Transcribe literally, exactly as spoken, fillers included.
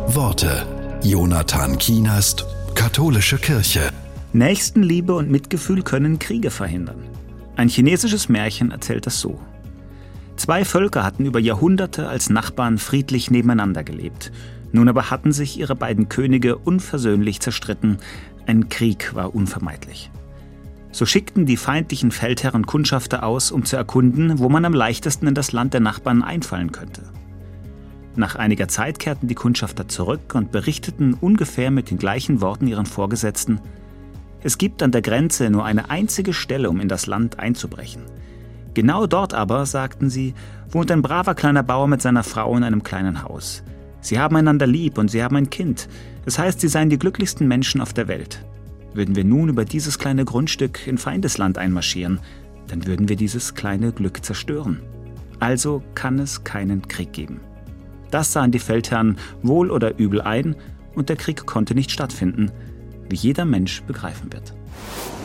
Worte. Jonathan Kienast, Katholische Kirche. Nächstenliebe und Mitgefühl können Kriege verhindern. Ein chinesisches Märchen erzählt das so. Zwei Völker hatten über Jahrhunderte als Nachbarn friedlich nebeneinander gelebt. Nun aber hatten sich ihre beiden Könige unversöhnlich zerstritten. Ein Krieg war unvermeidlich. So schickten die feindlichen Feldherren Kundschafter aus, um zu erkunden, wo man am leichtesten in das Land der Nachbarn einfallen könnte. Nach einiger Zeit kehrten die Kundschafter zurück und berichteten ungefähr mit den gleichen Worten ihren Vorgesetzten: Es gibt an der Grenze nur eine einzige Stelle, um in das Land einzubrechen. Genau dort aber, sagten sie, wohnt ein braver kleiner Bauer mit seiner Frau in einem kleinen Haus. Sie haben einander lieb und sie haben ein Kind. Das heißt, sie seien die glücklichsten Menschen auf der Welt. Würden wir nun über dieses kleine Grundstück in Feindesland einmarschieren, dann würden wir dieses kleine Glück zerstören. Also kann es keinen Krieg geben. Das sahen die Feldherren wohl oder übel ein und der Krieg konnte nicht stattfinden, wie jeder Mensch begreifen wird.